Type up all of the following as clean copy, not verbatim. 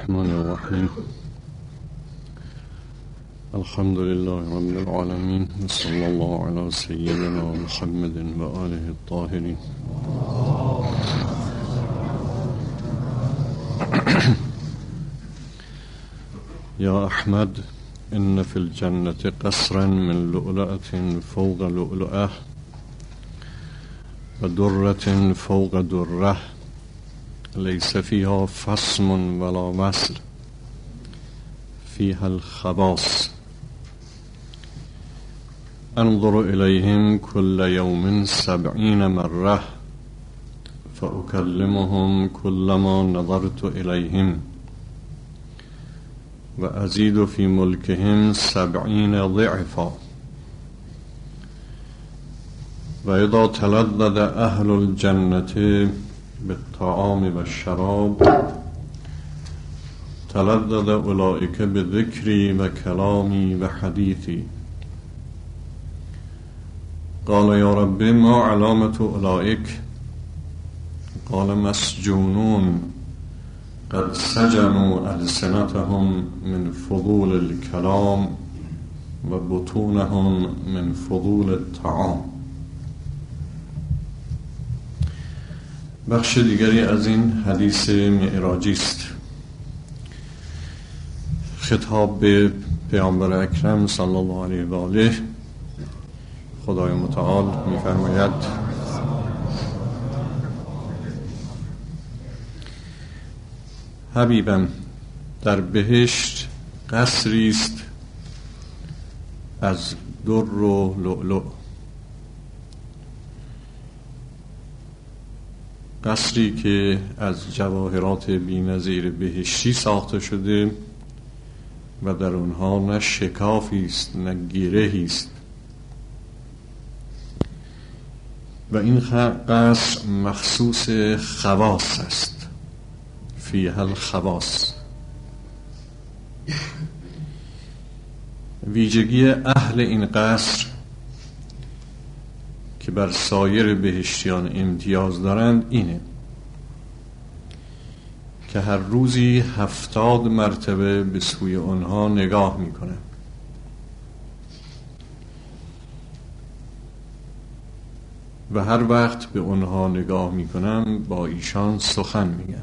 الرحمن الرحيم الحمد لله رب العالمين وصلى الله على سيدنا محمد وآله الطاهرين. يا أحمد إن في الجنة قصرا من لؤلؤة فوق لؤلؤة ودرة فوق درة ليس فيها فصم ولا وصل فيها الخباص أنظر إليهم كل يوم 70 مرة فأكلمهم كلما نظرت إليهم وأزيد في ملكهم 70 ضعفا وإذا تلذذ أهل الجنة بالطعام والشراب تلذذ أولئك بذكري وكلامي وحديثي. قال يا رب ما علامة أولئك؟ قال مسجونون قد سجنوا ألسنتهم من فضول الكلام وبطونهم من فضول الطعام. بخش دیگری از این حدیث معراجی است. خطاب به پیامبر اکرم صلی الله علیه و آله. خدای متعال می‌فرماید حبیبم در بهشت قصری است از در و لؤلؤ، قصری که از جواهرات بی‌نظیر بهشتی ساخته شده و در اونها نه شکافی است نه گرهی است و این قصر مخصوص خواص است. فیها الخواص. ویژگی اهل این قصر که بر سایر بهشتیان امتیاز دارند اینه که هر روزی 70 مرتبه به سوی آنها نگاه میکنه و هر وقت به آنها نگاه میکنم با ایشان سخن میگم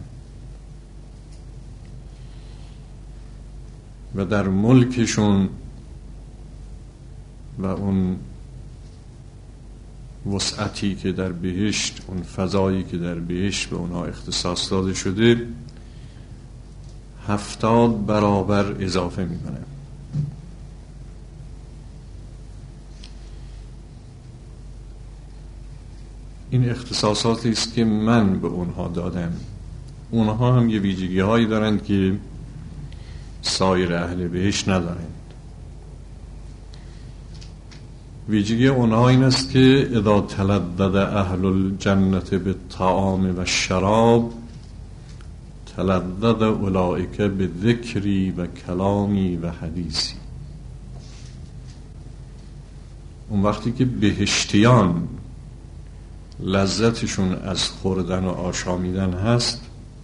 و در ملکشون و اون وسعتی که در بهشت، اون فضایی که در بهشت به اونها اختصاص داده شده 70 برابر اضافه میکنه. این اختصاصاتی است که من به اونها دادم. اونها هم یه ویژگی هایی دارند که سایر اهل بهشت ندارند. ویژگی اونها این است که اذا تلذذ اهل الجنة بالطعام و الشراب تلذذ اولئک بذکری و کلامی و حدیثی. اون وقتی که بهشتیان لذتشون از خوردن و آشامیدن هست،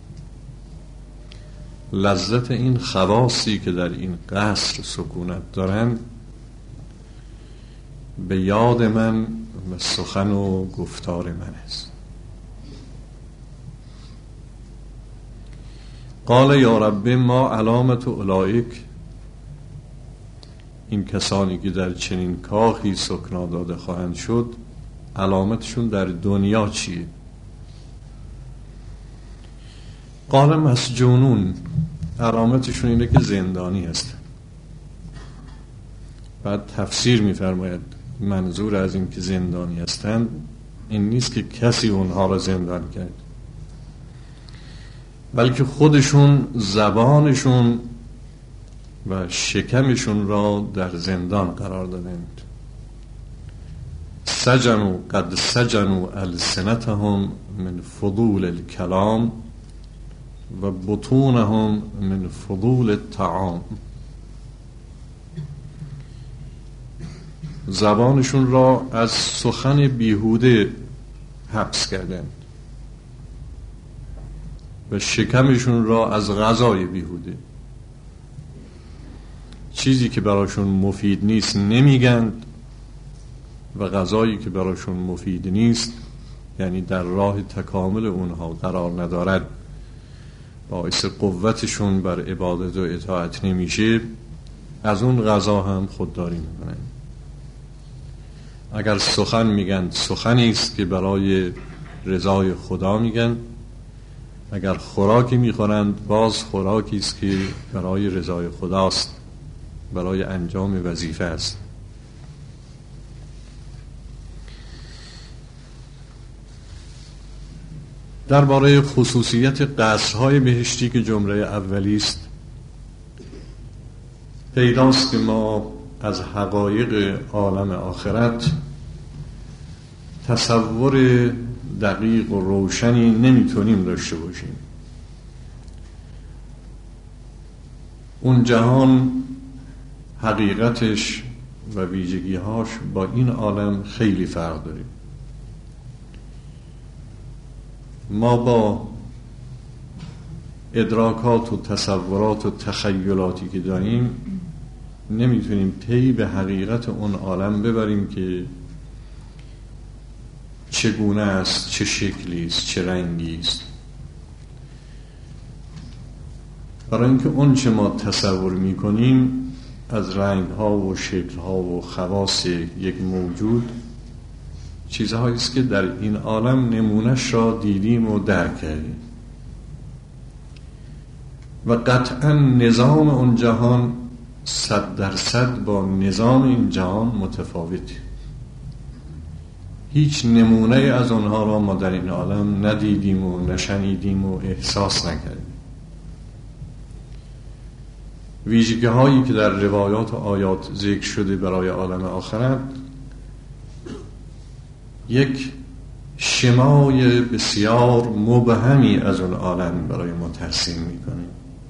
لذت این خواصی که در این قصر سکونت دارن به یاد من و سخن و گفتار من است. قال یا رب ما علامت اولئک؟ این کسانی که در چنین کاخی سکنا داده خواهند شد علامتشون در دنیا چیه؟ قال مسجونون، علامتشون اینه که زندانی هست. بعد تفسیر می‌فرماید منظور از این که زندانی هستند این نیست که کسی اونها را زندان کرد، بلکه خودشون زبانشون و شکمشون را در زندان قرار دادند. سجنوا قد سجنوا السنتهم من فضول الكلام و بطونهم من فضول الطعام. زبانشون را از سخن بیهوده حبس کردند و شکمشون را از غذای بیهوده. چیزی که براشون مفید نیست نمیگند و غذایی که براشون مفید نیست، یعنی در راه تکامل اونها قرار ندارد، باعث قوتشون بر عبادت و اطاعت نمیشه، از اون غذا هم خودداری میکنن. اگر سخن میگن سخنی است که برای رضای خدا میگن، اگر خوراکی میخورند باز خوراکی است که برای رضای خداست، برای انجام وظیفه است. درباره خصوصیت قصرهای بهشتی که جمله اولی است، پیداست که ما از حقایق عالم آخرت تصور دقیق و روشنی نمیتونیم داشته باشیم. اون جهان حقیقتش و ویژگیهاش با این عالم خیلی فرق داره. ما با ادراکات و تصورات و تخیلاتی که داریم نمیتونیم پی به حقیقت اون عالم ببریم که چگونه است، چه شکلی است، چه رنگی است. برای اینکه اون چه ما تصور میکنیم از رنگ‌ها و شکل‌ها و خواص یک موجود چیزهایی است که در این عالم نمونش را دیدیم و درک کردیم و قطعا نظام اون جهان 100% با نظام این جهان متفاوته. هیچ نمونه از اونها را ما در این عالم ندیدیم و نشنیدیم و احساس نکردیم. ویژگی هایی که در روایات و آیات ذکر شده برای عالم آخرت یک شمای بسیار مبهمی از اون عالم برای ما ترسیم میکنه،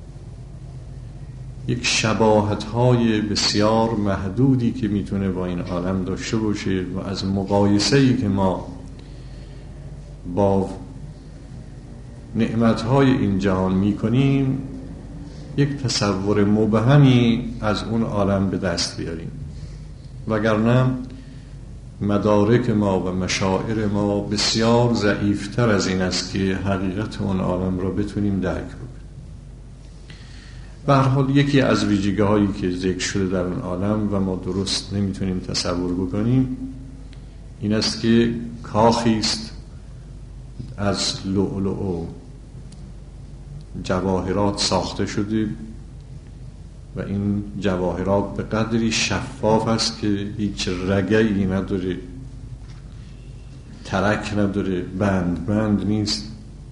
یک شباهت های بسیار محدودی که میتونه با این عالم داشته باشه و از مقایسه‌ای که ما با نعمتهای این جهان میکنیم یک تصور مبهمی از اون عالم به دست بیاریم، وگرنه مدارک ما و مشاعر ما بسیار ضعیفتر از این است که حقیقت اون عالم را بتونیم درک کنیم. به هر حال یکی از ویژگی هایی که ذکر شده در اون عالم و ما درست نمیتونیم تصور بکنیم این است که کاخی است از لؤلؤ و جواهرات ساخته شده و این جواهرات به قدری شفاف است که هیچ رگه‌ای نداره، ترک نداره، بند نیست،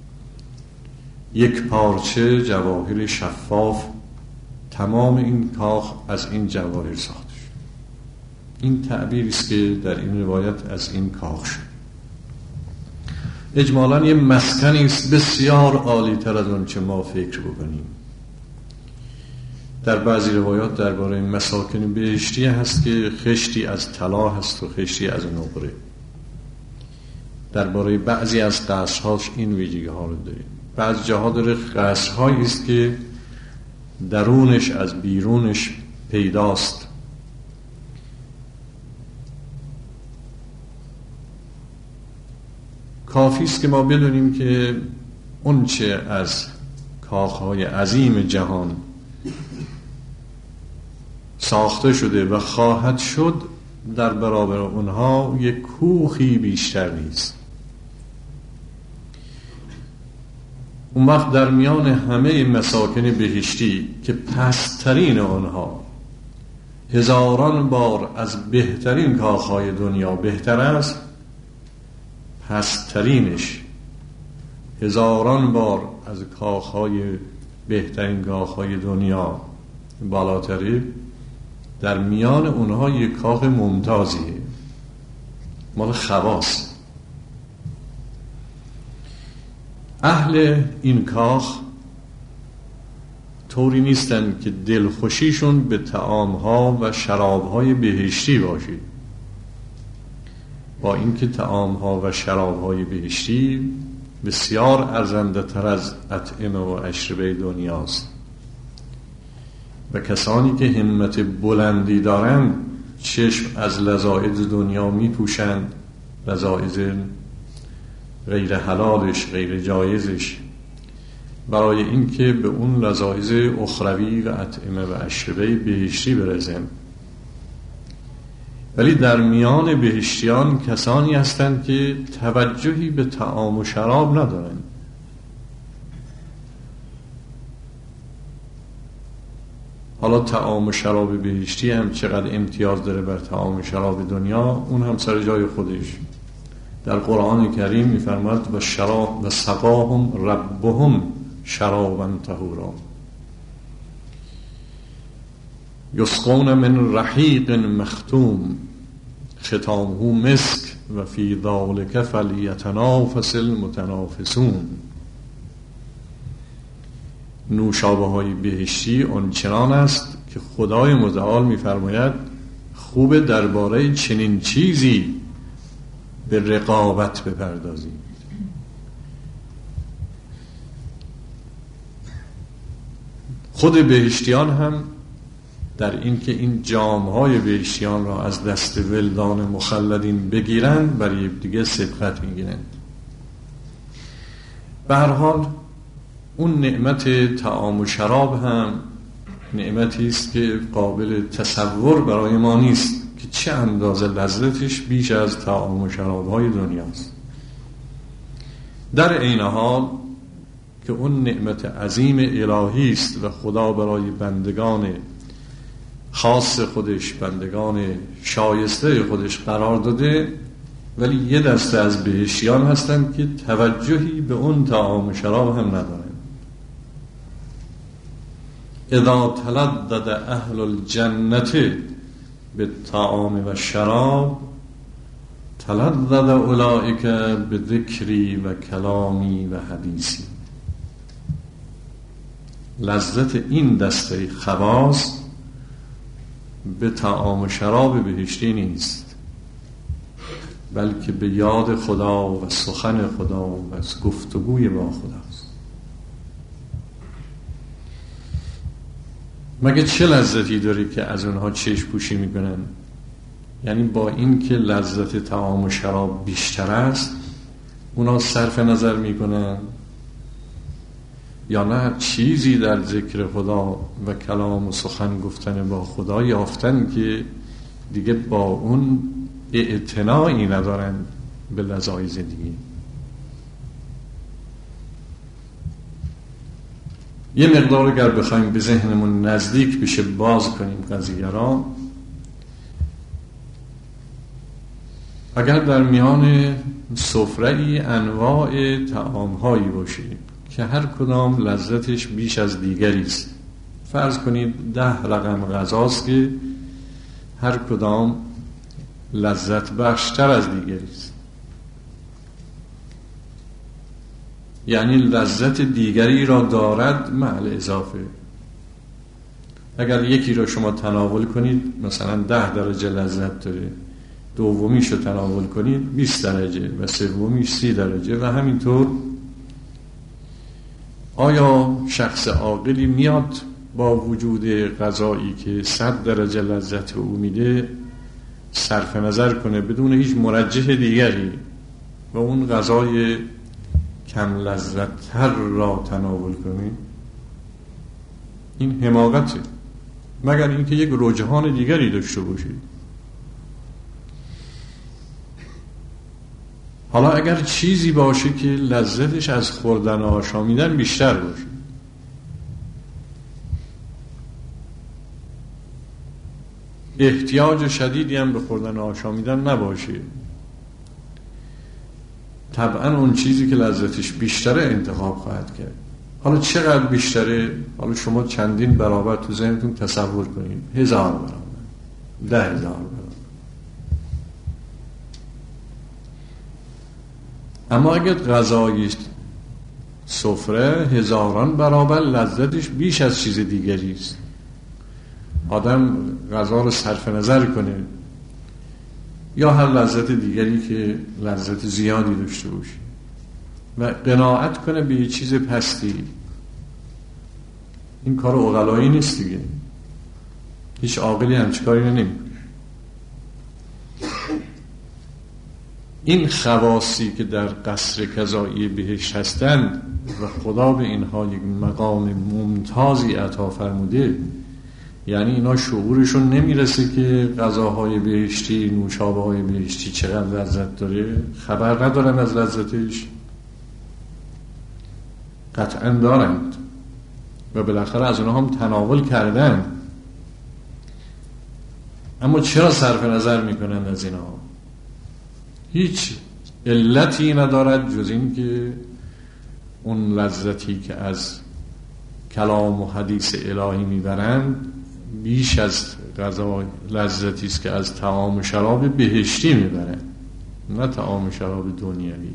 یک پارچه جواهر شفاف. تمام این کاخ از این جواهر ساخته شد. این تعبیری است که در این روایت از این کاخ شد. اجمالاً یه مسکنی است بسیار عالی تر از اون چه ما فکر بکنیم. در بعضی روایات درباره مساکن بهشتی هست که خشتی از طلا هست و خشتی از نقره. درباره بعضی از قصرهاش این ویژگی ها رو داره. بعضی جاها داره قصرهایی است که درونش از بیرونش پیداست. کافی است که ما بدونیم که اون چه از کاخهای عظیم جهان ساخته شده و خواهد شد در برابر اونها یک کوخی بیشتر نیست. اون وقت در میان همه مساکن بهشتی که پسترین آنها هزاران بار از بهترین کاخهای دنیا بهتر است، پسترینش هزاران بار از کاخهای بهترین کاخهای دنیا بالاتره، در میان اونها یک کاخ ممتازیه مال خواص. اهل این کاخ طوری نیستن که دلخوشیشون به طعامها و شرابهای بهشتی باشه، با اینکه طعامها و شرابهای بهشتی بسیار ارزنده تر از اطعمه و اشربه دنیاست و کسانی که همت بلندی دارند چشم از لذایذ دنیا می پوشند، لذایذ غیر حلالش، غیر جایزش، برای اینکه به اون لذایذ اخروی و اطعمه و اشربه بهشتی برسند. ولی در میان بهشتیان کسانی هستند که توجهی به طعام و شراب ندارند. حالا طعام و شراب بهشتی هم چقدر امتیاز داره بر طعام و شراب دنیا، اون هم سر جای خودش. در قرآن کریم می‌فرماید و شراب و سقاهم ربهم شرابا طهورا یسقون من رحیق مختوم ختامه مسک و فی ذلک فلیتنافس المتنافسون. نوشابه های بهشتی آنچنان است که خدای متعال می‌فرماید خوب درباره چنین چیزی به رقابت بپردازید. خود بهشتیان هم در این که این جام‌های بهشتیان را از دست ولدان مخلدین بگیرند برای دیگه سبقت می‌گیرند. به هر حال اون نعمت طعام و شراب هم نعمتی است که قابل تصور برای ما نیست که چه اندازه لذتش بیش از طعام و شراب‌های دنیاست. در عین حال که اون نعمت عظیم الهی است و خدا برای بندگان خاص خودش، بندگان شایسته خودش قرار داده، ولی یه دسته از بهشتیان هستند که توجهی به اون طعام و شراب هم ندارند. اذا تلذذ اهل الجنة بالطعام و شراب تلذذ اولئک بذکری و کلامی و حدیثی. لذت این دسته خواص به طعام و شراب بهشتی نیست، بلکه به یاد خدا و سخن خدا و از گفتگوی با خداست. مگه چه لذتی داری که از اونها چشم پوشی میکنن؟ یعنی با این که لذت طعام و شراب بیشتر است اونا صرف نظر میکنن، یا نه چیزی در ذکر خدا و کلام و سخن گفتن با خدا یافتن که دیگه با اون اعتنایی ندارن به لذایذ دیگه. یه مقدار اگر بخوایم به ذهنمون نزدیک بشه باز کنیم قضیه را، اگر در میان سفره‌ای انواع طعام‌هایی باشه که هر کدام لذتش بیش از دیگری است، فرض کنید 10 رقم غذاست که هر کدام لذت بخشتر از دیگری است، یعنی لذت دیگری را دارد مع اضافه. اگر یکی را شما تناول کنید مثلا 10 درجه لذت داره، دومیش رو تناول کنید 20 درجه و سومیش 30 درجه و همینطور. آیا شخص عاقلی میاد با وجود غذایی که 100 درجه لذت او میده صرف نظر کنه بدون هیچ مرجح دیگری و اون غذای کم لذت تر را تناول کنه؟ این حماقته، مگر اینکه یک رجحان دیگری داشته باشید. حالا اگر چیزی باشه که لذتش از خوردن و آشامیدن بیشتر باشه، احتیاج شدیدی هم به خوردن و آشامیدن نباشه، طبعا اون چیزی که لذتش بیشتره انتخاب خواهد کرد. حالا چقدر بیشتره؟ حالا شما چندین برابر تو ذهنتون تصور کنید، 1000 برابر، 10,000 برابر. اما اگر غذای سفره 1000 برابر لذتش بیش از چیز دیگری است، آدم غذا رو صرف نظر کنه یا هر لذت دیگری که لذت زیادی داشته باشه، و قناعت کنه به یه چیز پستی، این کار عقلایی نیست دیگه. هیچ عاقلی همچین کاری نمیکنه. این خواصی که در قصر قضایی بهشت هستند و خدا به اینها یک مقام ممتازی عطا فرموده، یعنی اینا شعورشون نمیرسه که غذاهای بهشتی، نوشابه‌های بهشتی چقدر لذت داره، خبر ندارن از لذتش. قطعا دارند و بالاخره از اونها هم تناول کردن، اما چرا صرف نظر میکنن از اینها؟ هیچ علتی ندارد جز این که اون لذتی که از کلام و حدیث الهی میبرند بیش از غذا لذتی است که از طعام و شراب بهشتی میبرند، نه طعام و شراب دنیوی.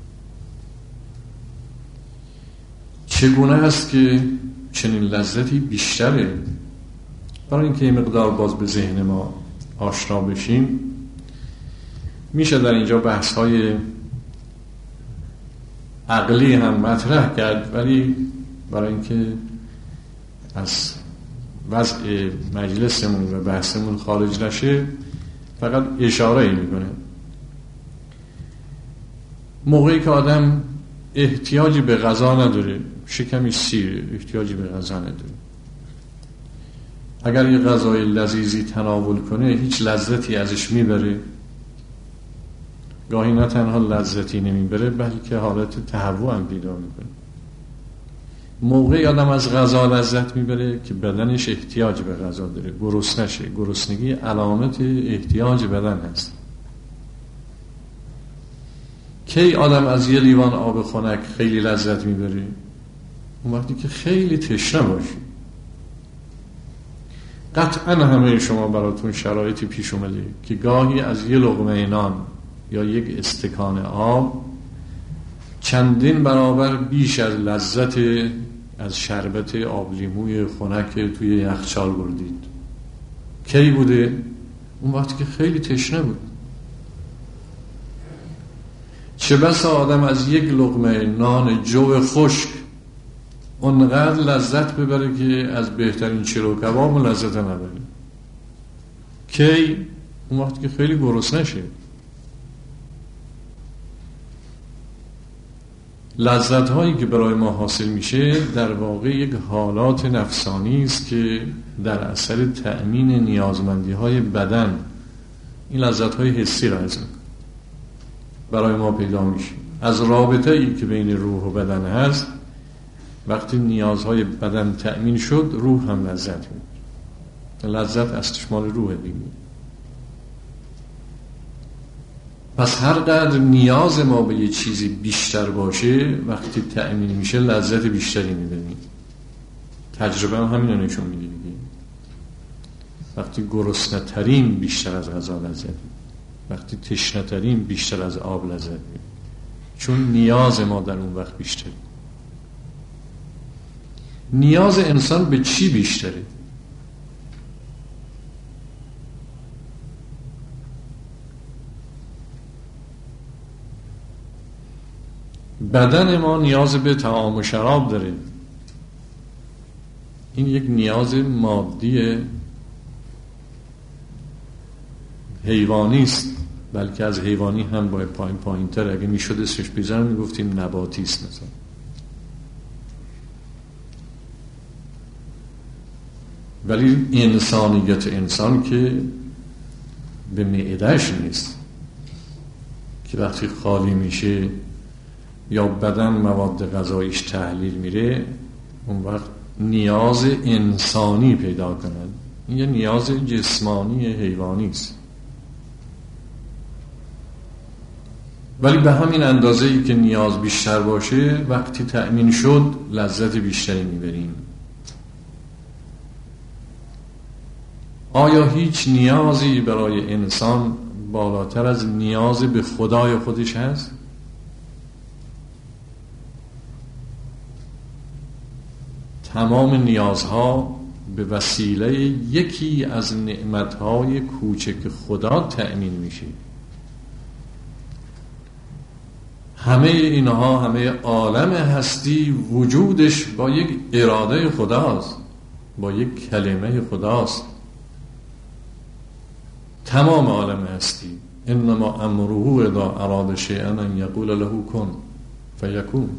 چگونه است که چنین لذتی بیشتره؟ برای اینکه یه مقدار باز به ذهن ما آشنا بشیم، میشه در اینجا بحث‌های عقلی هم مطرح کرد، ولی برای اینکه از وضع مجلسمون و بحثمون خارج نشه فقط اشاره میکنه. موقعی که آدم احتیاجی به غذا نداره، شکمش سیره، احتیاجی به غذا نداره، اگر یه غذای لذیذی تناول کنه هیچ لذتی ازش میبره؟ گاهی نه تنها لذتی نمیبره بلکه حالت تهوع هم پیدا میکنه. موقعی آدم از غذا لذت میبره که بدنش احتیاج به غذا داره، گرسنه شه. گرسنگی علامت احتیاج بدن هست. کی آدم از یه لیوان آب خنک خیلی لذت میبره؟ اون وقتی که خیلی تشنه باشی. قطعا همه شما براتون شرایطی پیش اومده که گاهی از یه لقمه نان یا یک استکان آب چندین برابر بیش از لذت از شربت آب لیموی خنک توی یخچال بردید. کی بوده؟ اون وقتی که خیلی تشنه بود. چه بسا آدم از یک لقمه نان جو خشک اونقدر لذت ببره که از بهترین چلو کباب لذت نبره. کی؟ اون وقتی که خیلی گرسنه شه. لذت هایی که برای ما حاصل میشه در واقع یک حالات نفسانی است که در اثر تأمین نیازمندی های بدن، این لذت های حسی را برای ما پیدا میشه. از رابطه ای که بین روح و بدن هست، وقتی نیازهای بدن تأمین شد روح هم لذت میبره. لذت استشمال روح دیگه. پس هر قدر نیاز ما به یه چیزی بیشتر باشه، وقتی تأمین میشه لذت بیشتری میبریم. تجربه هم همین رو نشون میده دیگه. وقتی گرسنه ترین بیشتر از غذا لذت میبریم، وقتی تشنه ترین بیشتر از آب لذت میبریم، چون نیاز ما در اون وقت بیشتره. نیاز انسان به چی بیشتره؟ بدن ما نیاز به طعام و شراب داره. این یک نیاز مادی حیوانی است، بلکه از حیوانی هم باید پایین تر. اگه میشد اسمش بذارم میگفتیم نباتی است مثلا. ولی انسانیت انسان که به معدهش نیست که وقتی خالی میشه یا بدن مواد غذاییش تحلیل میره، اون وقت نیاز انسانی پیدا کند. این یه نیاز جسمانی حیوانی است. ولی به همین اندازه‌ای که نیاز بیشتر باشه، وقتی تأمین شد لذت بیشتری میبریم. آیا هیچ نیازی برای انسان بالاتر از نیاز به خدای خودش هست؟ تمام نیازها به وسیله یکی از نعمتهای کوچک خدا تأمین میشه. همه اینها، همه عالم هستی وجودش با یک اراده خداست، با یک کلمه خداست. تمام عالم هستی انما امره اذا اراد شیئا ان یقول له کن فیکون.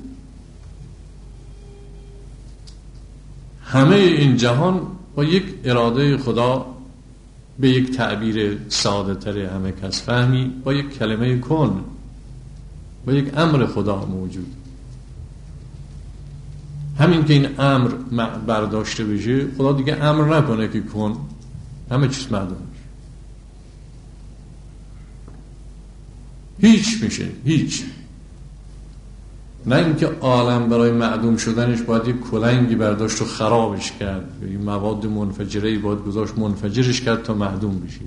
همه این جهان با یک اراده خدا، به یک تعبیر ساده تر همه کس فهمی، با یک کلمه کن، با یک امر خدا موجود. همین که این امر برداشته بشه، خدا دیگه امر نکنه که کن، همه چیز معدوم میشه، هیچ میشه، هیچ. نه اینکه عالم برای معدوم شدنش باید یک کلنگی برداشت و خرابش کرد، یک مواد منفجره‌ای باید گذاشت منفجرش کرد تا معدوم بشه.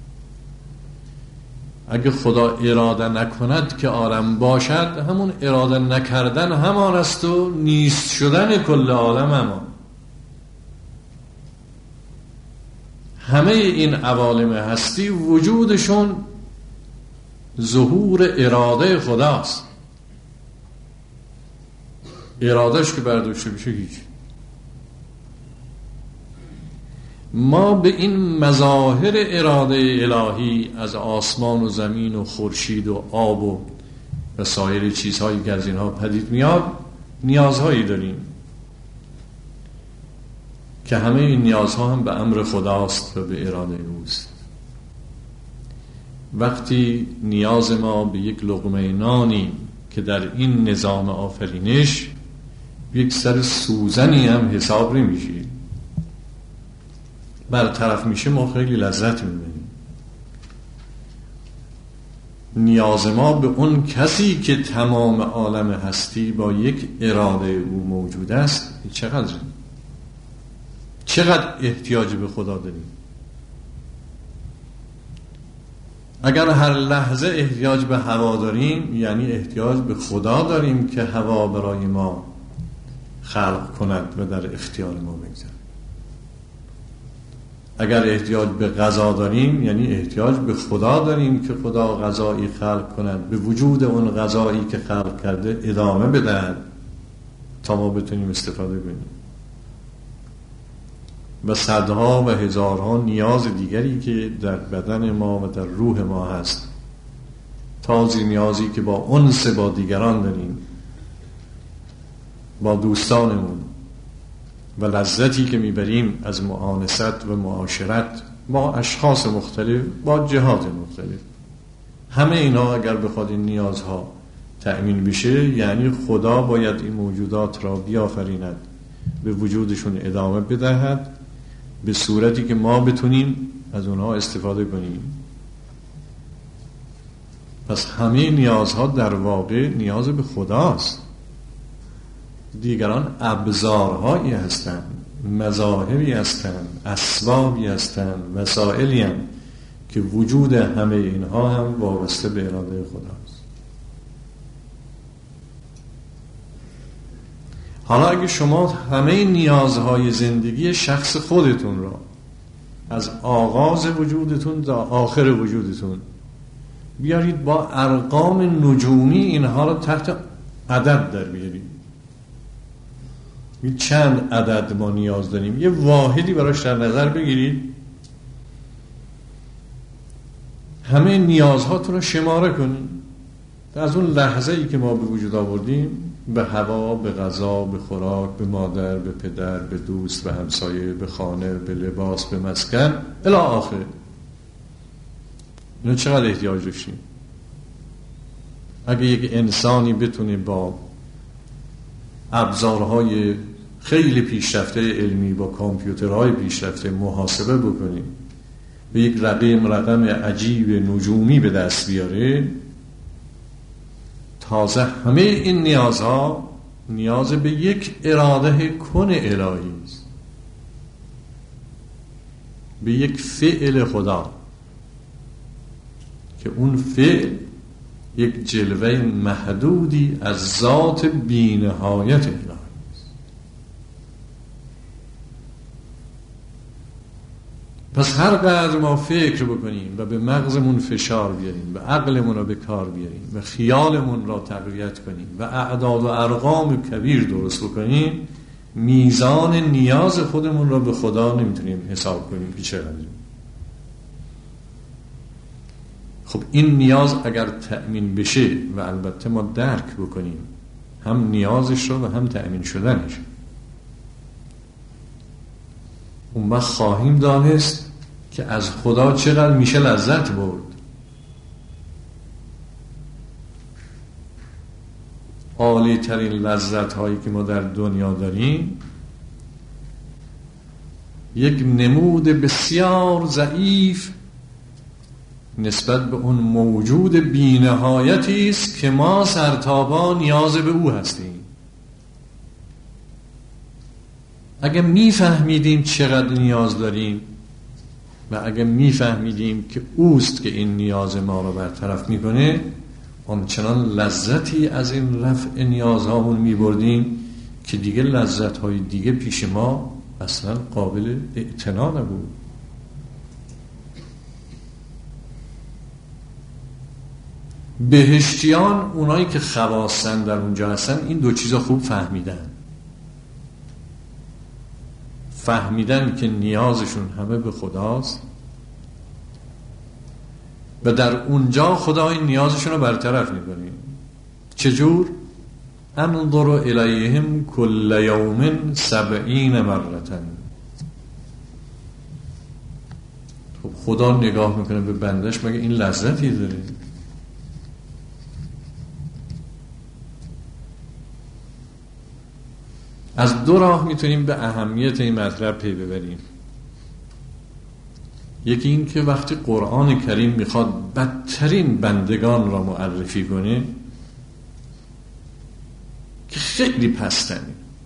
اگه خدا اراده نکند که عالم باشد، همون اراده نکردن همان است و نیست شدن کل عالم همان. همه این عوالم هستی وجودشون ظهور اراده خداست. ارادهش که برداشته بشه هیچ. ما به این مظاهر اراده الهی از آسمان و زمین و خورشید و آب و سایر چیزهایی که از اینها پدید میاد نیازهایی داریم که همه این نیازها هم به امر خداست و به اراده اوست. وقتی نیاز ما به یک لقمه نانی که در این نظام آفرینش یک سر سوزنی هم حساب نمیشه، برطرف میشه، ما خیلی لذت میبینیم. نیاز ما به اون کسی که تمام عالم هستی با یک اراده او موجود است چقدر احتیاج به خدا داریم. اگر هر لحظه احتیاج به هوا داریم، یعنی احتیاج به خدا داریم که هوا برای ما خلق کند و در اختیار ما بگذارد. اگر احتیاج به غذا داریم، یعنی احتیاج به خدا داریم که خدا غذایی خلق کند، به وجود اون غذایی که خلق کرده ادامه بدهد تا ما بتونیم استفاده کنیم. و صدها و هزارها نیاز دیگری که در بدن ما و در روح ما هست، تازه نیازی که با انس با دیگران داریم، با دوستانمون، و لذتی که میبریم از معانست و معاشرت با اشخاص مختلف، با جهات مختلف. همه اینا اگر بخواد این نیازها تأمین بشه، یعنی خدا باید این موجودات را بیافریند، به وجودشون ادامه بدهد، به صورتی که ما بتونیم از اونها استفاده کنیم. پس همه نیازها در واقع نیاز به خداست. دیگران ابزارهایی هستند، مظاهری هستند، اسبابی هستند، وسائلی هستند که وجود همه اینها هم وابسته به اراده خداست. حالا اگه شما همه نیازهای زندگی شخص خودتون را از آغاز وجودتون تا آخر وجودتون بیارید با ارقام نجومی اینها را تحت عدد در بیارید، چند عدد ما نیاز داریم، یه واحدی براش در نظر بگیرید، همه نیازهاتون رو شماره کنید. از اون لحظه‌ای که ما به وجود آوردیم، به هوا، به غذا، به خوراک، به مادر، به پدر، به دوست، به همسایه، به خانه، به لباس، به مسکن الی آخر، اینا چقدر احتیاج داشتیم. اگه یک انسانی بتونه با ابزارهای خیلی پیشرفته علمی، با کامپیوترهای پیشرفته محاسبه بکنیم، به یک رقم عجیب نجومی به دست بیاره، تازه همه این نیازها نیاز به یک اراده کن الهی است، به یک فعل خدا که اون فعل یک جلوه محدودی از ذات بی‌نهایت الهی است. پس هر قدر ما فکر بکنیم و به مغزمون فشار بیاریم و عقلمون رو به کار بیاریم و خیالمون را تقویت کنیم و اعداد و ارقام کبیر درست بکنیم، میزان نیاز خودمون را به خدا نمیتونیم حساب کنیم که چقدر. خب این نیاز اگر تأمین بشه و البته ما درک بکنیم هم نیازش رو و هم تأمین شدنش، اون وقت خواهیم دانست که از خدا چقدر میشه لذت برد. عالی ترین لذت هایی که ما در دنیا داریم یک نمود بسیار ضعیف نسبت به اون موجود بی‌نهایتی است که ما سرتابا نیاز به او هستیم. اگه میفهمیدیم چقدر نیاز داریم و اگه میفهمیدیم که اوست که این نیاز ما رو برطرف میکنه، آنچنان لذتی از این رفع نیازهامون میبردیم که دیگه لذتهای دیگه پیش ما اصلا قابل اعتنا نبود. بهشتیان، اونایی که خواستن در اونجا هستن، این دو چیزا خوب فهمیدن که نیازشون همه به خداست و در اونجا خدا این نیازشون رو برطرف میکنه. چجور؟ انظر الیهم کل یوم 70 مرة. خب خدا نگاه میکنه به بندش، مگه این لذتی داره؟ از دو راه میتونیم به اهمیت این مطلب پی ببریم. یکی این که وقتی قرآن کریم میخواد بدترین بندگان را معرفی کنه که خیلی پستن،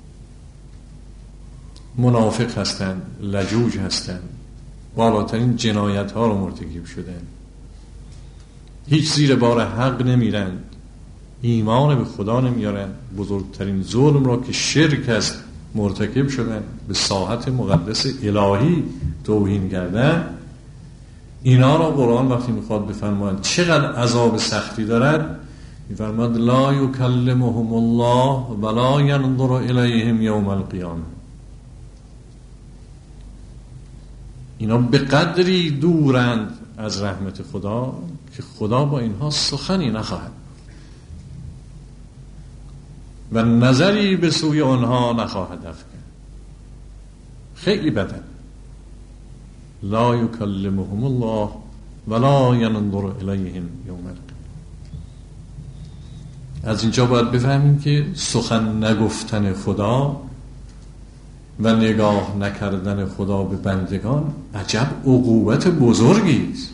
منافق هستن، لجوج هستن، بالاترین جنایت ها رو مرتکب شدن، هیچ زیر بار حق نمیرن، ایمان به خدا نمیارن، بزرگترین ظلم را که شرک است مرتکب شدن، به ساحت مقدس الهی توهین کردن. اینا را قرآن وقتی میخواد بفرماید چقدر عذاب سختی دارد، میفرماید لا یکلمهم الله ولا ینظر الیهم یوم القیامه. اینا به قدری دورند از رحمت خدا که خدا با اینها سخنی نخواهد و نظری به سوی آنها نخواهد افکند. خیلی بدن. لا یکلمهم الله ولا ینظر الیهم یوم القیامه. از اینجا باید بفهمیم که سخن نگفتن خدا و نگاه نکردن خدا به بندگان عجب عقوبت بزرگی است.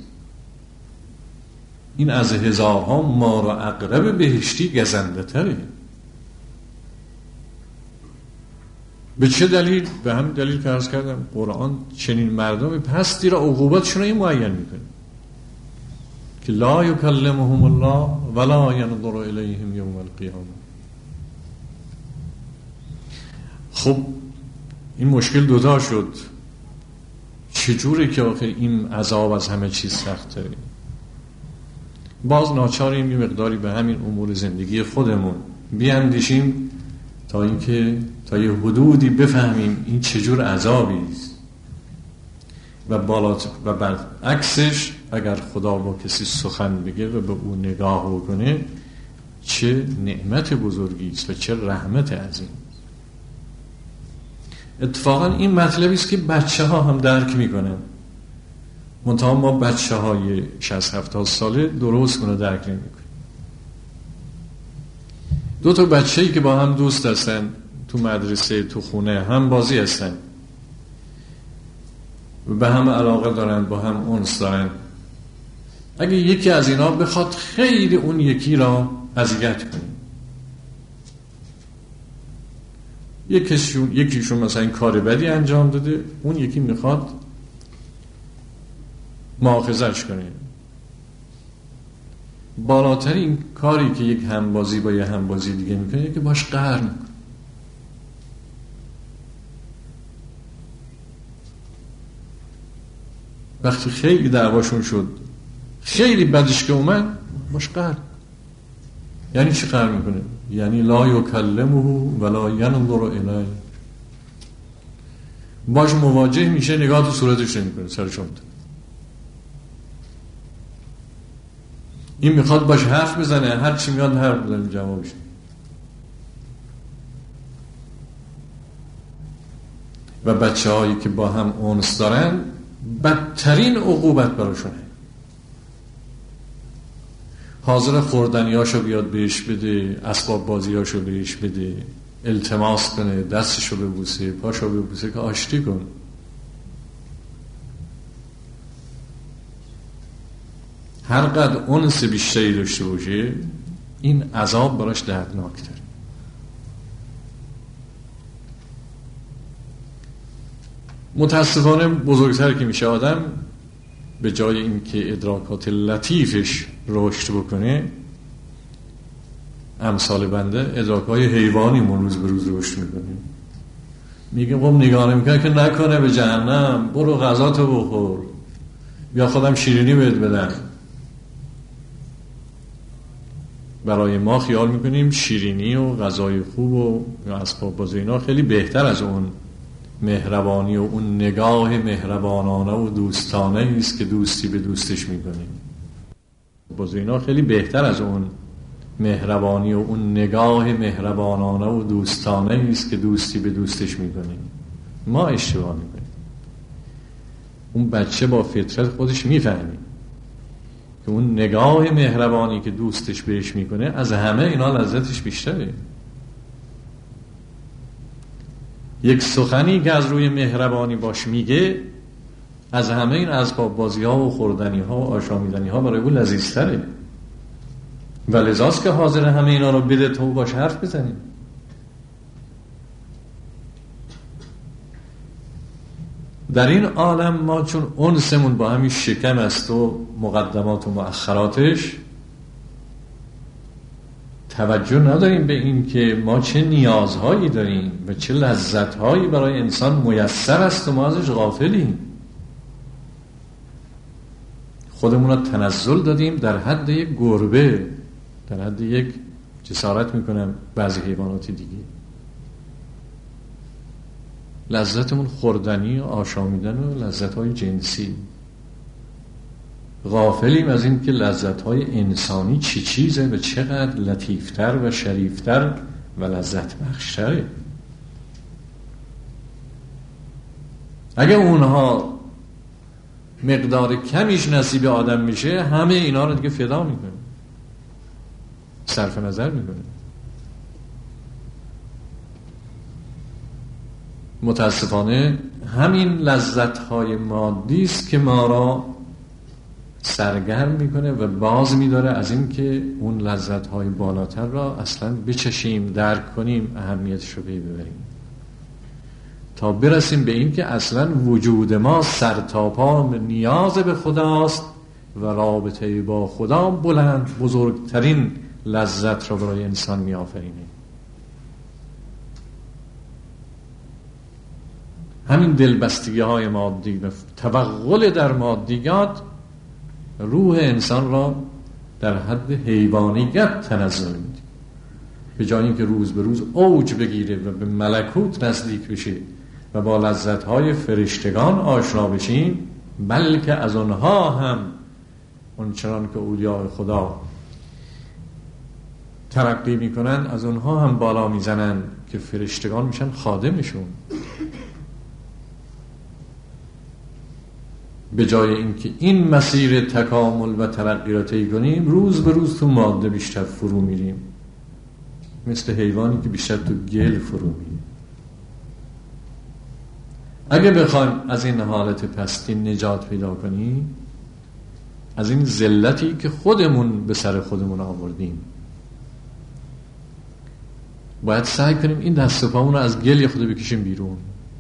این از هزارها مار و عقرب بهشتی گزنده تره. به چه دلیل؟ به همین دلیل که عرض کردم قرآن چنین مردم پستی را عقوبتشون رو معین میکنه که لا یکلمهم الله ولا ینظر الیهم یوم القیامه. خب این مشکل دوتا شد. چجوره که آخر این عذاب از همه چیز سخته؟ باز ناچاریم یه مقداری به همین امور زندگی خودمون بیاندیشیم تا اینکه تا یه حدودی بفهمیم این چجور عذابی است و برعکسش اگر خدا با کسی سخن بگه و به او نگاه بکنه چه نعمت بزرگی است و چه رحمت عظیم. اتفاقا این مطلبی است که بچه ها هم درک میکنن، منتها ما بچه های 60-70 ساله درست کنه درک نمیکنیم. دو تا بچه‌ای که با هم دوست هستن، تو مدرسه تو خونه هم بازی هستن و به هم علاقه دارن، با هم انس دارن، اگه یکی از اینا بخواد خیلی اون یکی را اذیت کنه، یکیشون مثلا این کار بدی انجام داده، اون یکی میخواد مؤاخذه‌اش کنه، بالاترین کاری که یک همبازی با یه همبازی دیگه میکنه که باش قهر میکنه. وقتی خیلی دعواشون شد، خیلی بدش که اومد، باش قهر. یعنی چی قهر میکنه؟ یعنی لا یکلمه ولا ینظر الیه، باش مواجه میشه، نگاه تو صورتش نمیکنه، سرش می‌کنه. این میخواد باش حرف بزنه، هر چی میاد حرف بزنه جوابش. و بچه‌هایی که با هم انس دارن بدترین عقوبت براشونه. حاضر خوردنیاشو بیاد بهش بده، اسباب بازیاشو بهش بده، التماس کنه، دستشو ببوسه، پاشو ببوسه که آشتی کن. هر قدر انس بیشتری داشته باشه، این عذاب براش دردناکتره. متاسفانه بزرگتر که میشه آدم، به جای اینکه ادراکات لطیفش رشد بکنه، امثال بنده ادراکای حیوانی من روز به روز رشد میکنه. میگه خب نگاه نمیکنه که نکنه به جهنم، برو غذاتو بخور، یا خودم شیرینی بهت بدم. برای ما خیال میکنیم شیرینی و غذای خوب و اسباب بازی اینا خیلی بهتر از اون مهربانی و اون نگاه مهربانانه و دوستانه است که دوستی به دوستش میکنیم. بازی اینا خیلی بهتر از اون مهربانی و اون نگاه مهربانانه و دوستانه است که دوستی به دوستش میکنیم. ما اشتباه میکنیم. اون بچه با فطرت خودش میفهمه که اون نگاه مهربانی که دوستش بهش میکنه از همه اینا لذتش بیشتره. یک سخنی که از روی مهربانی باش میگه از همه این اسباب بازی ها و خوردنی ها و آشامیدنی ها برای اون لذیذتره. و لذاست که حاضر همه اینا رو بده تو باش حرف بزنیم. در این عالم ما چون انسمون با همین شکم است و مقدمات و مؤخراتش، توجه نداریم به این که ما چه نیازهایی داریم و چه لذتهایی برای انسان میسر است و ما ازش غافلیم. خودمون رو تنزل دادیم در حد یک گربه، در حد یک، جسارت میکنم، بعضی حیوانات دیگه. لذتمون خوردنی و آشامیدن و لذتهای جنسی. غافلیم از این که لذتهای انسانی چی چیزه و چقدر لطیفتر و شریفتر و لذت بخشتره. اگه اونها مقدار کمیش نصیب آدم میشه، همه اینا رو دیگه فدا میکنه، صرف نظر میکنه. متاسفانه همین لذت‌های مادی است که ما را سرگرم میکنه و باز میداره از این که اون لذت‌های بالاتر را اصلا بچشیم، درک کنیم، اهمیتش رو ببریم، تا برسیم به این که اصلا وجود ما سرتاپا نیاز به خداست و رابطه با خدا بزرگترین لذت را برای انسان میآفرینه. همین دلبستگی های مادی و توغل در مادیات روح انسان را در حد حیوانیت تنزل میده. به جای اینکه روز به روز اوج بگیره و به ملکوت نزدیک بشه و با لذت‌های فرشتگان آشنا بشیم، بلکه از آنها هم اونچنان که اولیاء خدا ترقی میکنن، از اونها هم بالا میزنن که فرشتگان میشن خادمشون. به جای اینکه این مسیر تکامل و ترقی را طی کنیم، روز به روز تو ماده بیشتر فرو میریم، مثل حیوانی که بیشتر تو گل فرو میریم. اگه بخوایم از این حالت پستی نجات پیدا کنیم، از این ذلتی که خودمون به سر خودمون آوردیم، باید سعی کنیم این دست و پامون رو از گل خود بکشیم بیرون.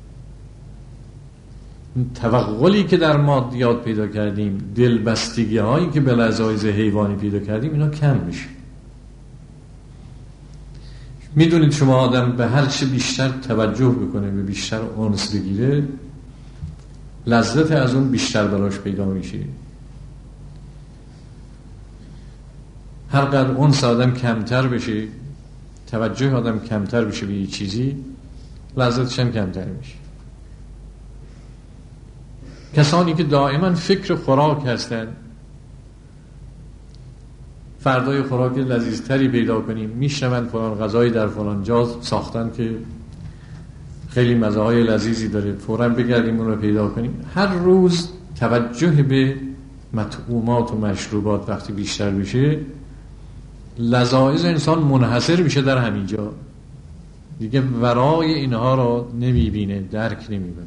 این توغلی که در مادیات پیدا کردیم، دلبستگی هایی که به لذایز حیوانی پیدا کردیم، اینا کم میشه. میدونید شما، آدم به هر چه بیشتر توجه بکنه، به بیشتر انس بگیره، لذت از اون بیشتر براش پیدا میشه. هر قدر اون آدم کمتر بشه، توجه آدم کمتر بشه به یه چیزی، لذتش هم کمتر میشه. کسانی که دائما فکر خوراک هستن، فردای خوراک لذیذتری پیدا کنیم، میشنون فلان غذایی در فلان جا ساختن که خیلی مزه های لذیذی داره، فوراً بگردیم اون رو پیدا کنیم. هر روز توجه به مطعومات و مشروبات وقتی بیشتر بشه، لذایذ انسان منحصر میشه در همینجا، دیگه ورای اینها رو نمیبینه، درک نمیبینه.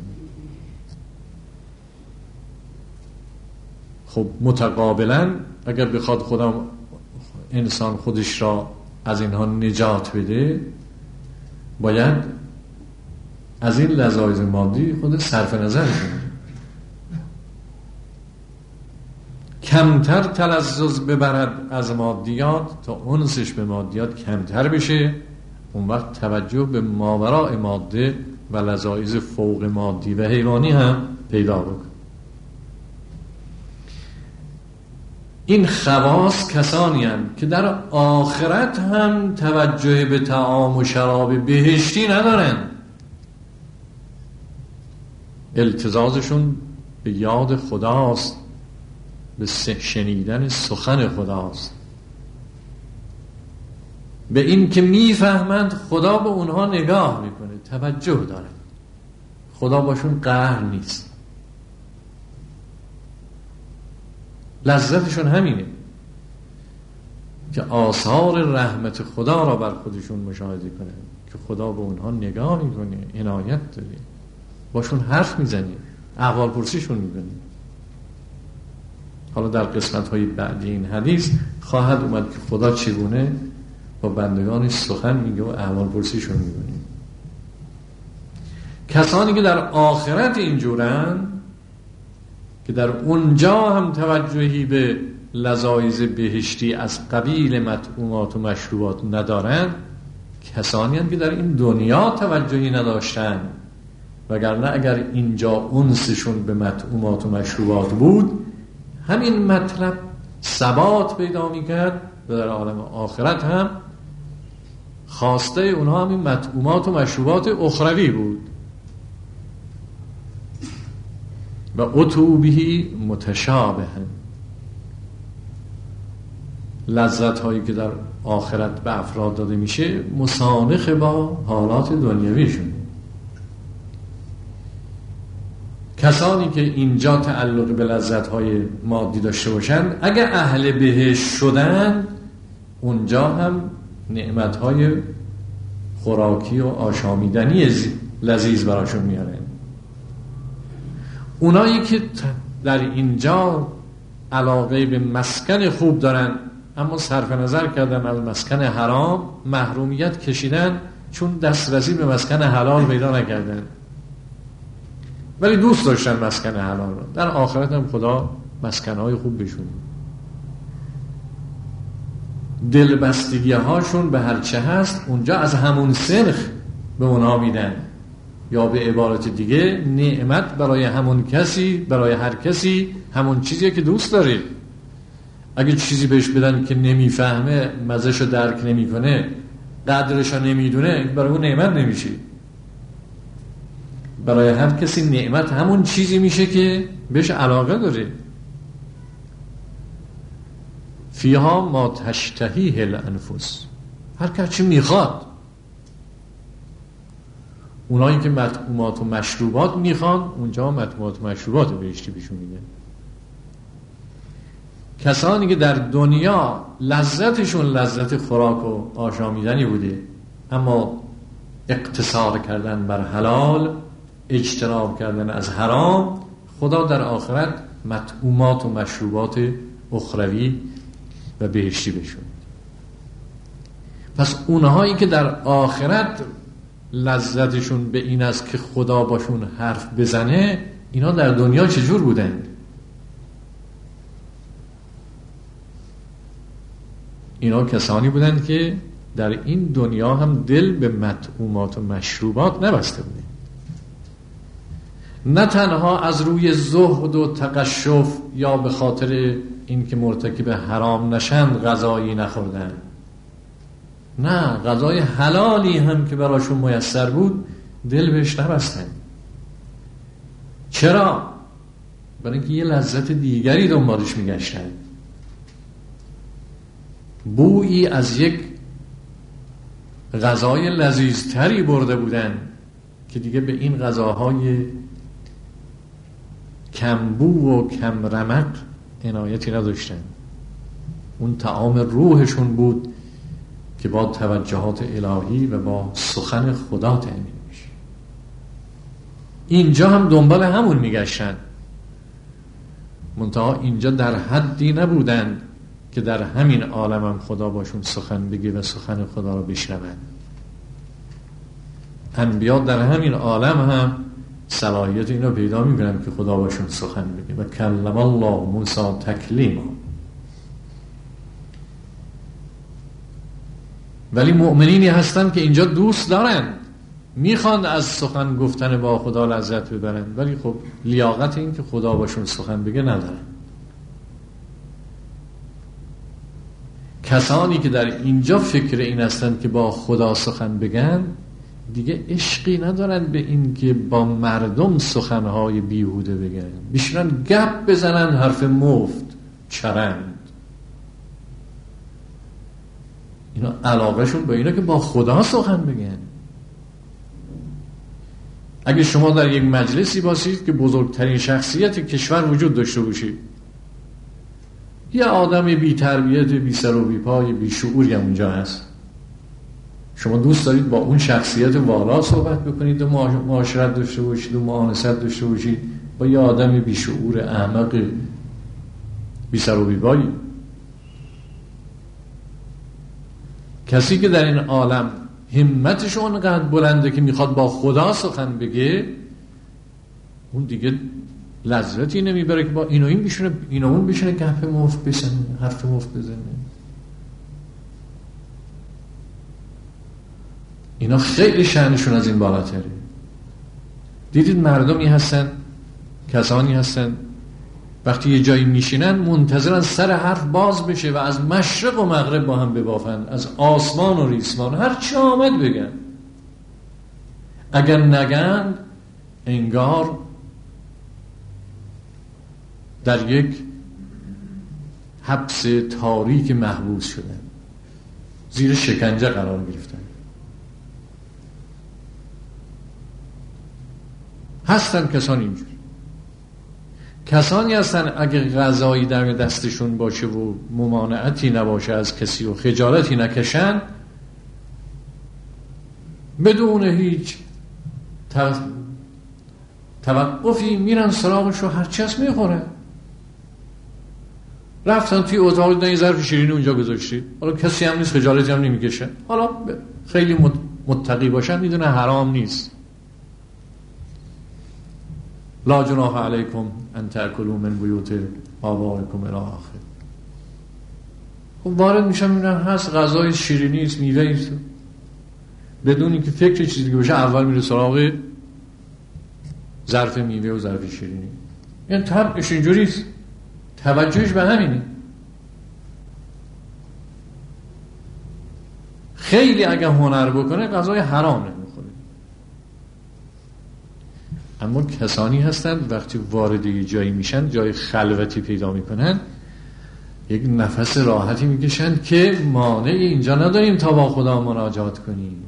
خب متقابلا اگر بخواد خودم انسان خودش را از اینها نجات بده، باید از این لذایذ مادی خود صرف نظر کنه، کمتر تلذذ ببرد از مادیات تا انسش به مادیات کمتر بشه. اون وقت توجه به ماوراء ماده و لذایذ فوق مادی و حیوانی هم پیدا بکنه. این خواص کسانی هستند که در آخرت هم توجه به طعام و شراب بهشتی ندارن، التزازشون به یاد خداست، به شنیدن سخن خداست، به این که میفهمند خدا به اونها نگاه میکنه، توجه داره، خدا باشون قهر نیست. لذتشون همینه که آثار رحمت خدا را بر خودشون مشاهده کنه، که خدا به اونها نگاه میکنه، عنایت داره، باشون حرف میزنه، احوال پرسیشون میکنه. حالا در قسمت های بعدی این حدیث خواهد اومد که خدا چگونه با بندگانش سخن میگه و احوال پرسیشون میکنه. کسانی که در آخرت اینجورن که در اونجا هم توجهی به لذایذ بهشتی از قبیل مطعومات و مشروبات ندارن، کسانی هم که در این دنیا توجهی نداشتن، وگرنه اگر اینجا انسشون به مطعومات و مشروبات بود، همین مطلب ثبات پیدا میکرد و در عالم آخرت هم خواسته اونها همین مطعومات و مشروبات اخروی بود. و اتوبهی متشابه، لذت هایی که در آخرت به افراد داده میشه مسانخ با حالات دنیویشون. کسانی که اینجا تعلق به لذت های مادی داشته باشند، اگر اهل بهشت شدن، اونجا هم نعمت های خوراکی و آشامیدنی لذیذ براشون میارن. اونایی که در اینجا علاقه به مسکن خوب دارن اما صرف نظر کردن از مسکن حرام، محرومیت کشیدن چون دسترسی به مسکن حلال پیدا نکردن، ولی دوست داشتن مسکن حلال رو، در آخرت هم خدا مسکنهای خوب بشون. دلبستگی هاشون به هرچه هست اونجا از همون سنخ به اونها میدن، یا به عبارت دیگه نعمت برای همون کسی، برای هر کسی همون چیزی که دوست داره. اگه چیزی بهش بدن که نمیفهمه، مزهشو درک نمیکنه، قدرشو نمیدونه، برای اون نعمت نمیشه. برای هر کسی نعمت همون چیزی میشه که بهش علاقه داره. فیها ما تشتهیه الانفس، هر کسی میخواد. اونایی که مطعومات و مشروبات میخوان، اونجا مطعومات و مشروبات بهشتی بهشون میده. کسانی که در دنیا لذتشون لذت خوراک و آشامیدنی بوده، اما اقتصار کردن بر حلال، اجتناب کردن از حرام، خدا در آخرت مطعومات و مشروبات اخروی و بهشتی بهشون. پس اونهایی که در آخرت لذتشون به این است که خدا باشون حرف بزنه، اینا در دنیا چجور بودن؟ اینا کسانی بودن که در این دنیا هم دل به مطعومات و مشروبات نبسته بودن، نه تنها از روی زهد و تقشف یا به خاطر اینکه مرتکب حرام نشند غذایی نخوردن، نه، غذای حلالی هم که براشون میسر بود دل بهش نبستن. چرا؟ برای اینکه یه لذت دیگری دنبالش میگشتن، بویی از یک غذای لذیذتری برده بودن که دیگه به این غذاهای کمبو و کم رمق عنایتی نداشتن. اون طعام روحشون بود که با توجهات الهی و با سخن خدا تأمین میشه. اینجا هم دنبال همون میگشتن، منتها اینجا در حدی نبودن که در همین عالم هم خدا باشون سخن بگه و سخن خدا رو بشنوند. انبیا در همین عالم هم صلاحیت اینو پیدا میکنن که خدا باشون سخن بگه. و کلم الله موسی تکلیما. ولی مؤمنینی هستن که اینجا دوست دارن، میخوان از سخن گفتن با خدا لذت ببرن، ولی خب لیاقت این که خدا باشون سخن بگه ندارن. کسانی که در اینجا فکر این هستن که با خدا سخن بگن دیگه عشقی ندارن به این که با مردم سخنهای بیهوده بگن، بیشترن گپ بزنن، حرف مفت چرند. اینا علاقهشون به اینا که با خدا سخن بگن. اگه شما در یک مجلسی باشید که بزرگترین شخصیت کشور وجود داشته باشید، یه آدم بی تربیت، بی سر و بی پای، بی شعوری هم اونجا هست، شما دوست دارید با اون شخصیت والا صحبت بکنید و معاشرت داشته باشید و معانست داشته باشید با یه آدم بی شعور، احمق، بی سر و بی پای؟ کسی که در این عالم همتش اونقدر بلنده که میخواد با خدا سخن بگه، اون دیگه لذتی نمیبره که با این و این بشونه، این و اون بشونه گپ مفت بزنه، حرف مفت بزنه. اینا خیلی شأنشون از این بالاتره. دیدید مردمی هستن، کسانی هستن وقتی یه جایی میشینن منتظرن سر حرف باز بشه و از مشرق و مغرب با هم ببافن، از آسمان و ریسمان هر چی آمد بگن. اگر نگن انگار در یک حبس تاریک محبوس شدن، زیر شکنجه قرار گرفتن. هستن کسانی اینجوری، کسانی هستن اگه غذایی در دستشون باشه و ممانعتی نباشه از کسی و خجالتی نکشن، بدون هیچ توقفی میرن سراغش و هرچی هست میخورن. رفتن توی اتاق دیدن یه ظرف شیرینی اونجا گذاشتی، حالا کسی هم نیست، خجالتی هم نمیکشه، حالا خیلی متقی باشن میدونه حرام نیست. لا جناح علیکم ان تأکلوا من بیوت آبائکم الی آخر. خب وارد میشن میبینن هست غذای شیرینی است، میوه است، بدون اینکه فکر چیزی که باشه اول میره سراغ ظرف میوه و ظرف شیرینی. یعنی طبعش اینجوری است، توجهش به همینه. خیلی اگه هنر بکنه غذای حرام نمیخوره. اما کسانی هستند وقتی وارد یه جایی میشن، جای خلوتی پیدا میکنن، یک نفس راحتی میکشن که مانع اینجا نداریم تا با خدا مناجات کنیم.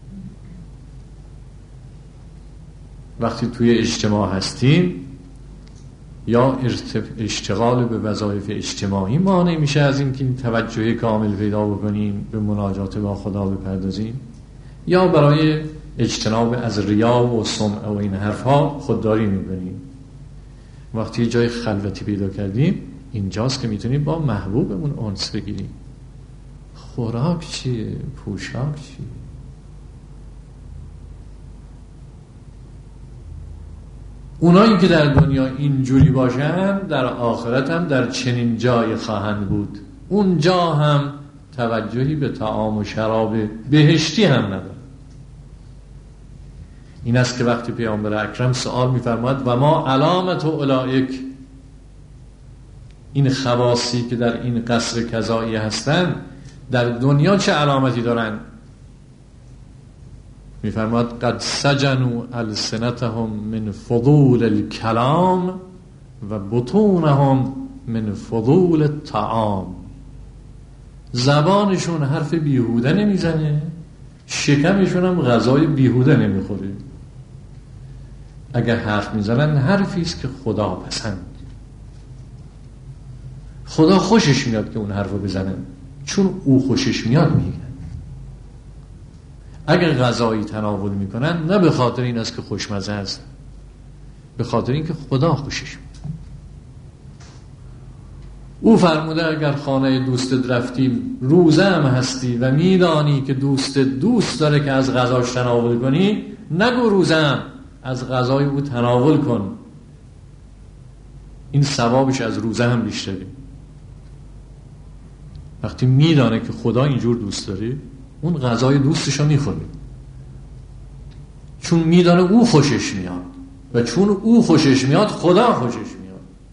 وقتی توی اجتماع هستیم یا اشتغال به وظایف اجتماعی مانع میشه از این که توجه کامل پیدا بکنیم، به مناجات با خدا بپردازیم، یا برای اجتناب از ریا و سمع و این حرفها خودداری میکنیم. وقتی جای خلوتی پیدا کردیم، اینجاست که میتونیم با محبوبمون انس بگیریم. خوراک چیه؟ پوشاک چیه؟ اونایی که در دنیا اینجوری باشن در آخرت هم در چنین جای خواهند بود. اونجا هم توجهی به طعام و شراب بهشتی هم ندارن. این است که وقتی پیامبر اکرم سوال می‌فرماید و ما علامت اولئک، این خواصی که در این قصر کذایی هستند در دنیا چه علامتی دارند؟ می‌فرماید قد سجنوا السنتهم من فضول الکلام و بطونهم من فضول الطعام. زبانشون حرف بیهوده نمیزنه، شکمشون هم غذای بیهوده نمیخوره. اگر حرف میزنن حرفی است که خدا پسند، خدا خوشش میاد که اون حرفو بزنن، چون او خوشش میاد میگن. اگر غذایی تناول میکنن نه به خاطر این است که خوشمزه است، به خاطر این که خدا خوشش میاد. او فرموده اگر خانه دوستت رفتی روزه هم هستی و میدانی که دوست داره که از غذاش تناول کنی، نگو روزه هم، از غذای او تناول کن، این ثوابش از روزه هم بیشتره. وقتی میدانه که خدا اینجور دوست داره اون غذای دوستشو میخوره، چون میدانه او خوشش میاد و چون او خوشش میاد خدا خوشش میاد.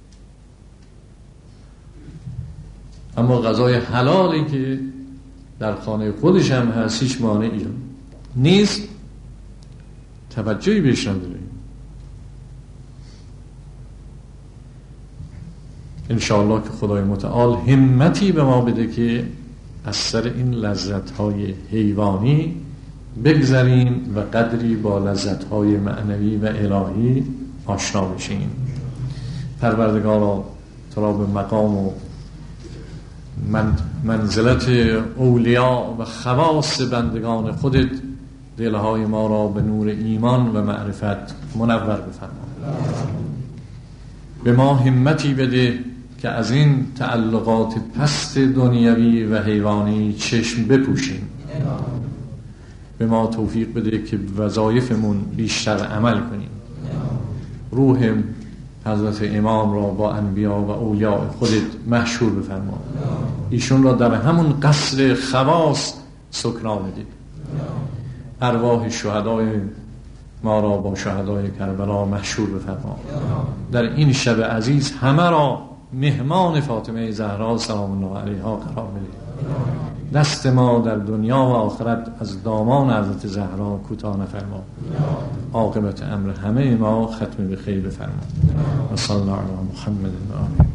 اما غذای حلالی که در خانه خودش هم هست هیچ مانعی نیست، توجهی بهش نداره. انشاءالله که خدای متعال همتی به ما بده که از سر این لذت‌های حیوانی بگذریم و قدری با لذت‌های معنوی و الهی آشنا بشیم. پروردگارا تو را به مقام و منزلت اولیاء و خواص بندگان خودت دلهای ما را به نور ایمان و معرفت منور بفرما. به ما همتی بده که از این تعلقات پست دنیوی و حیوانی چشم بپوشیم. به ما توفیق بده که وظایفمون بیشتر عمل کنیم. روح حضرت امام را با انبیا و اولیاء خودت محشور بفرما. ایشون را در همون قصر خواص سکنا بده. ارواح شهدای ما را با شهدای کربلا محشور بفرما. در این شب عزیز همه را مهمان فاطمه زهرا سلام الله علیها قرار بده. دست ما در دنیا و آخرت از دامان حضرت زهرا کوتاه نفرما. عاقبت امر همه ما ختم به خیر بفرما. و صلی الله علی محمد و آله.